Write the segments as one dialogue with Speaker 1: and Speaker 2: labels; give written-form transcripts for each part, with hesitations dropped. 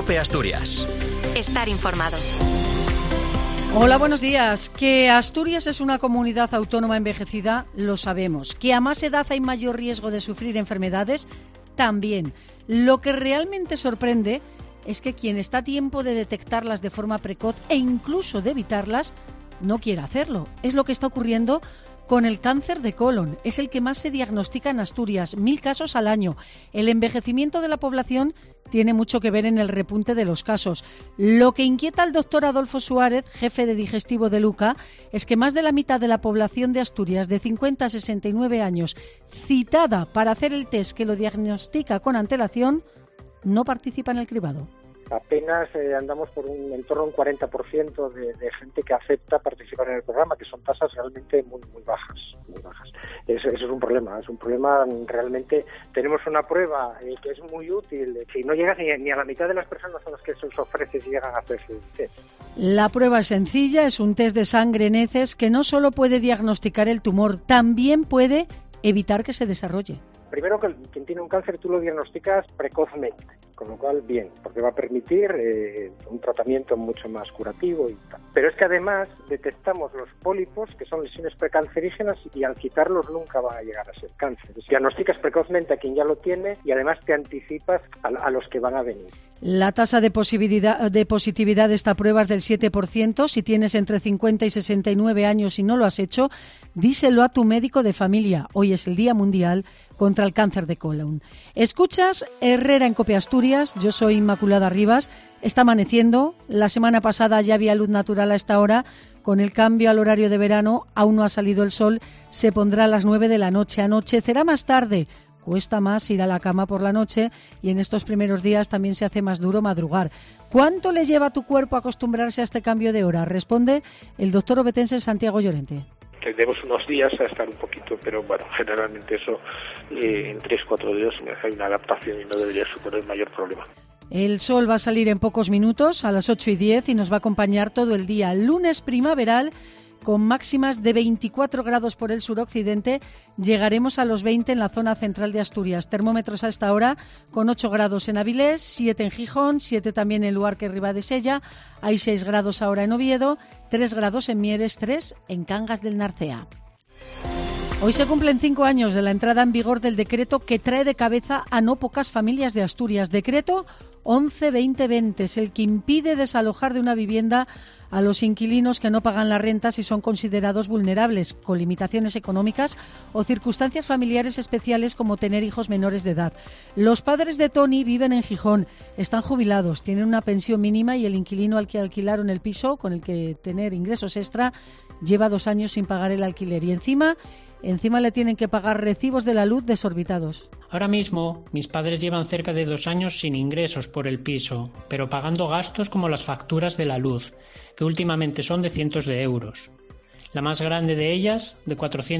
Speaker 1: COPE Asturias.
Speaker 2: Estar informado.
Speaker 3: Hola, buenos días. Que Asturias es una comunidad autónoma envejecida, lo sabemos. Que a más edad hay mayor riesgo de sufrir enfermedades, también. Lo que realmente sorprende es que quien está a tiempo de detectarlas de forma precoz e incluso de evitarlas, no quiere hacerlo. Es lo que está ocurriendo con el cáncer de colon. Es el que más se diagnostica en Asturias, 1.000 casos al año. El envejecimiento de la población tiene mucho que ver en el repunte de los casos. Lo que inquieta al doctor Adolfo Suárez, jefe de digestivo de Luca, es que más de la mitad de la población de Asturias de 50 a 69 años, citada para hacer el test que lo diagnostica con antelación, no participa en el cribado.
Speaker 4: Apenas andamos por en torno a un 40% de gente que acepta participar en el programa, que son tasas realmente muy bajas. Eso es un problema realmente. Tenemos una prueba que es muy útil, que no llega ni a la mitad de las personas a las que se les ofrece si llegan a hacerse el test.
Speaker 3: La prueba es sencilla, es un test de sangre en heces que no solo puede diagnosticar el tumor, también puede evitar que se desarrolle.
Speaker 4: Primero, que quien tiene un cáncer tú lo diagnosticas precozmente, con lo cual bien, porque va a permitir un tratamiento mucho más curativo y tal. Pero es que además detectamos los pólipos, que son lesiones precancerígenas, y al quitarlos nunca va a llegar a ser cáncer. Diagnosticas precozmente a quien ya lo tiene y además te anticipas a los que van a venir.
Speaker 3: La tasa de positividad de esta prueba es del 7%. Si tienes entre 50 y 69 años y no lo has hecho, díselo a tu médico de familia. Hoy es el Día Mundial contra el Cáncer de Colon. Escuchas Herrera en COPE Asturias. Yo soy Inmaculada Rivas. Está amaneciendo. La semana pasada ya había luz natural a esta hora. Con el cambio al horario de verano, aún no ha salido el sol. Se pondrá a las 9 de la noche. Anochecerá más tarde. Cuesta más ir a la cama por la noche y en estos primeros días también se hace más duro madrugar. ¿Cuánto le lleva a tu cuerpo a acostumbrarse a este cambio de hora? Responde el doctor obetense Santiago Llorente.
Speaker 5: Tendremos unos días a estar un poquito, pero bueno, generalmente eso en 3-4 días hay una adaptación y no debería suponer mayor problema.
Speaker 3: El sol va a salir en pocos minutos, a las 8:10, y nos va a acompañar todo el día. Lunes primaveral, con máximas de 24 grados por el suroccidente, llegaremos a los 20 en la zona central de Asturias. Termómetros a esta hora con 8 grados en Avilés, 7 en Gijón, 7 también en Luarca y Ribadesella, hay 6 grados ahora en Oviedo, 3 grados en Mieres, 3 en Cangas del Narcea. Hoy se cumplen 5 años de la entrada en vigor del decreto que trae de cabeza a no pocas familias de Asturias. Decreto 11-2020 es el que impide desalojar de una vivienda a los inquilinos que no pagan la renta si son considerados vulnerables, con limitaciones económicas o circunstancias familiares especiales como tener hijos menores de edad. Los padres de Tony viven en Gijón, están jubilados, tienen una pensión mínima y el inquilino al que alquilaron el piso, con el que tener ingresos extra, lleva 2 años sin pagar el alquiler y encima le tienen que pagar recibos de la luz desorbitados.
Speaker 6: Ahora mismo, mis padres llevan cerca de 2 años sin ingresos por el piso, pero pagando gastos como las facturas de la luz, que últimamente son de cientos de euros. La más grande de ellas, de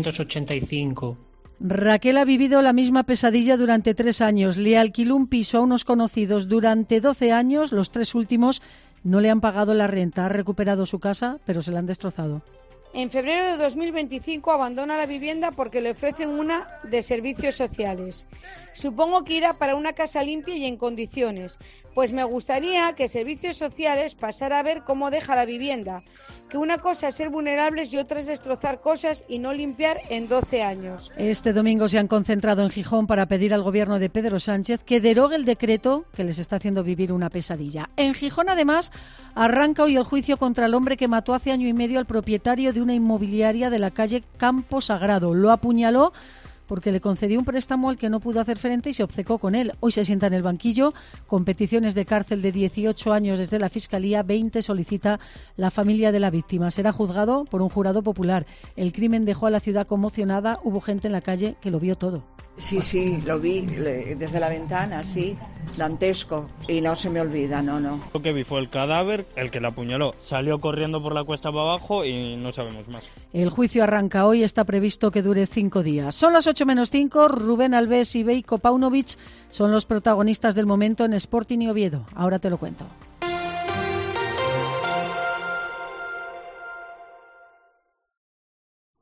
Speaker 6: 485.
Speaker 3: Raquel ha vivido la misma pesadilla durante 3 años. Le alquiló un piso a unos conocidos durante 12 años. Los 3 últimos no le han pagado la renta. Ha recuperado su casa, pero se la han destrozado.
Speaker 7: En febrero de 2025 abandona la vivienda porque le ofrecen una de servicios sociales. Supongo que irá para una casa limpia y en condiciones, pues me gustaría que Servicios Sociales pasara a ver cómo deja la vivienda, que una cosa es ser vulnerables y otra es destrozar cosas y no limpiar en 12 años.
Speaker 3: Este domingo se han concentrado en Gijón para pedir al gobierno de Pedro Sánchez que derogue el decreto que les está haciendo vivir una pesadilla. En Gijón, además, arranca hoy el juicio contra el hombre que mató hace 1 año y medio al propietario de una inmobiliaria de la calle Campo Sagrado. Lo apuñaló porque le concedió un préstamo al que no pudo hacer frente y se obcecó con él. Hoy se sienta en el banquillo con peticiones de cárcel de 18 años desde la Fiscalía, 20 solicita la familia de la víctima. Será juzgado por un jurado popular. El crimen dejó a la ciudad conmocionada, hubo gente en la calle que lo vio todo.
Speaker 8: Sí, lo vi desde la ventana, sí, dantesco, y no se me olvida, no.
Speaker 9: Lo que vi fue el cadáver, el que la apuñaló. Salió corriendo por la cuesta para abajo y no sabemos más.
Speaker 3: El juicio arranca hoy, está previsto que dure 5 días. Son las 8:05, Rubén Alves y Veiko Paunovic son los protagonistas del momento en Sporting y Oviedo. Ahora te lo cuento.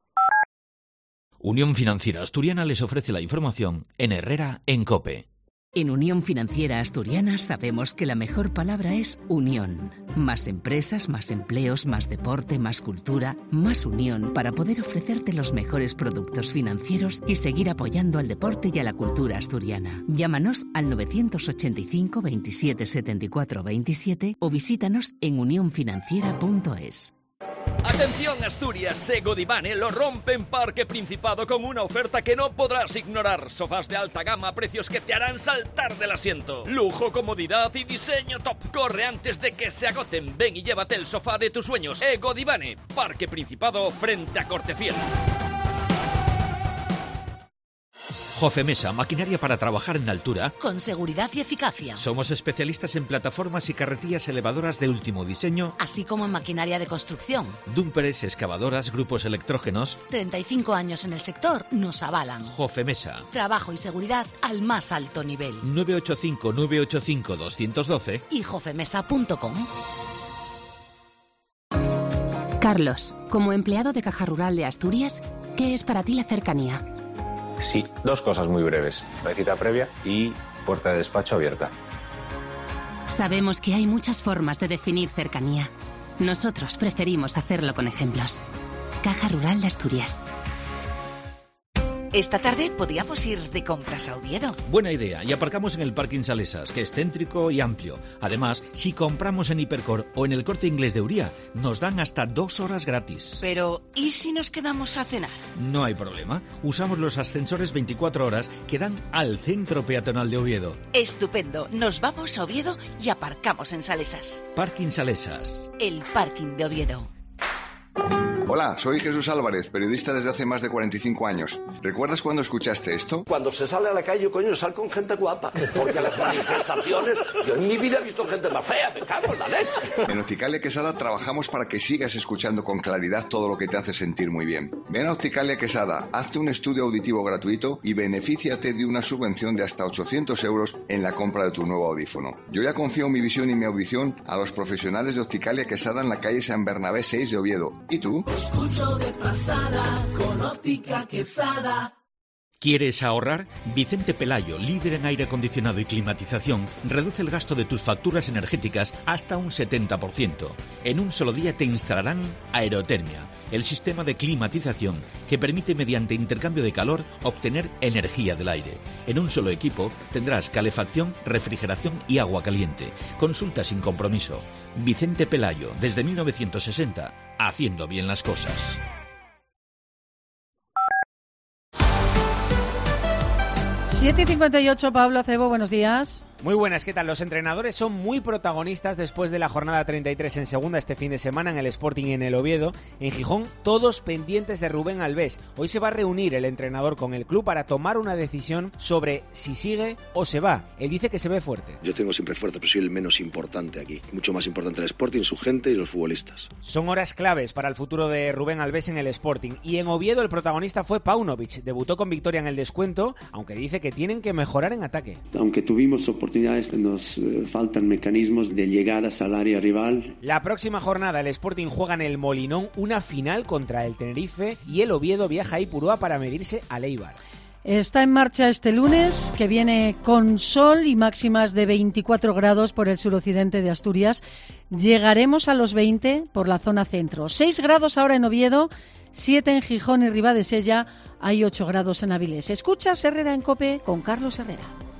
Speaker 1: Unión Financiera Asturiana les ofrece la información en Herrera en COPE. En Unión Financiera Asturiana sabemos que la mejor palabra es unión. Más empresas, más empleos, más deporte, más cultura, más unión para poder ofrecerte los mejores productos financieros y seguir apoyando al deporte y a la cultura asturiana. Llámanos al 985 27 74 27 o visítanos en unionfinanciera.es.
Speaker 2: Atención Asturias, Egodivane lo rompe en Parque Principado con una oferta que no podrás ignorar. Sofás de alta gama a precios que te harán saltar del asiento. Lujo, comodidad y diseño top. Corre antes de que se agoten. Ven y llévate el sofá de tus sueños. Egodivane, Parque Principado frente a Cortefiel.
Speaker 10: Jofemesa, maquinaria para trabajar en altura.
Speaker 11: Con seguridad y eficacia.
Speaker 10: Somos especialistas en plataformas y carretillas elevadoras de último diseño.
Speaker 11: Así como en maquinaria de construcción.
Speaker 10: Dúmperes, excavadoras, grupos electrógenos.
Speaker 11: 35 años en el sector nos avalan.
Speaker 10: Jofemesa.
Speaker 11: Trabajo y seguridad al más alto nivel.
Speaker 10: 985-985-212
Speaker 11: y jofemesa.com.
Speaker 12: Carlos, como empleado de Caja Rural de Asturias, ¿qué es para ti la cercanía?
Speaker 13: Sí, dos cosas muy breves. La cita previa y puerta de despacho abierta.
Speaker 12: Sabemos que hay muchas formas de definir cercanía. Nosotros preferimos hacerlo con ejemplos. Caja Rural de Asturias.
Speaker 14: Esta tarde podíamos ir de compras a Oviedo.
Speaker 10: Buena idea, y aparcamos en el Parking Salesas, que es céntrico y amplio. Además, si compramos en Hipercor o en el Corte Inglés de Uría, nos dan hasta 2 horas gratis.
Speaker 14: Pero, ¿y si nos quedamos a cenar?
Speaker 10: No hay problema. Usamos los ascensores 24 horas que dan al centro peatonal de Oviedo.
Speaker 14: Estupendo. Nos vamos a Oviedo y aparcamos en Salesas.
Speaker 10: Parking Salesas.
Speaker 14: El parking de Oviedo.
Speaker 15: Hola, soy Jesús Álvarez, periodista desde hace más de 45 años. ¿Recuerdas cuando escuchaste esto?
Speaker 16: Cuando se sale a la calle, coño, sal con gente guapa. Porque las manifestaciones... Yo en mi vida he visto gente más fea, me cago en la leche.
Speaker 15: En Opticalia Quesada trabajamos para que sigas escuchando con claridad todo lo que te hace sentir muy bien. Ven a Opticalia Quesada, hazte un estudio auditivo gratuito y benefíciate de una subvención de hasta 800 euros en la compra de tu nuevo audífono. Yo ya confío mi visión y mi audición a los profesionales de Opticalia Quesada en la calle San Bernabé 6 de Oviedo. ¿Y tú?
Speaker 17: Escucho de pasada con Óptica Quesada.
Speaker 10: ¿Quieres ahorrar? Vicente Pelayo, líder en aire acondicionado y climatización, reduce el gasto de tus facturas energéticas hasta un 70%. En un solo día te instalarán Aerotermia, el sistema de climatización que permite mediante intercambio de calor obtener energía del aire. En un solo equipo tendrás calefacción, refrigeración y agua caliente. Consulta sin compromiso. Vicente Pelayo, desde 1960, haciendo bien las cosas.
Speaker 3: Siete y 58, Pablo Acebo, buenos días.
Speaker 18: Muy buenas, ¿qué tal? Los entrenadores son muy protagonistas después de la jornada 33 en segunda este fin de semana en el Sporting y en el Oviedo. En Gijón, todos pendientes de Rubén Albés. Hoy se va a reunir el entrenador con el club para tomar una decisión sobre si sigue o se va. Él dice que se ve fuerte.
Speaker 19: Yo tengo siempre fuerza, pero soy el menos importante aquí. Mucho más importante el Sporting, su gente y los futbolistas.
Speaker 18: Son horas claves para el futuro de Rubén Albés en el Sporting. Y en Oviedo el protagonista fue Paunovic. Debutó con victoria en el descuento, aunque dice que tienen que mejorar en ataque.
Speaker 20: Aunque tuvimos oportunidades, nos faltan mecanismos de llegadas al área rival.
Speaker 18: La próxima jornada el Sporting juega en el Molinón una final contra el Tenerife y el Oviedo viaja a Ipurúa para medirse al Eibar.
Speaker 3: Está en marcha este lunes, que viene con sol y máximas de 24 grados por el suroccidente de Asturias. Llegaremos a los 20 por la zona centro. 6 grados ahora en Oviedo, 7 en Gijón y Ribadesella, hay 8 grados en Avilés. Escuchas Herrera en COPE con Carlos Herrera.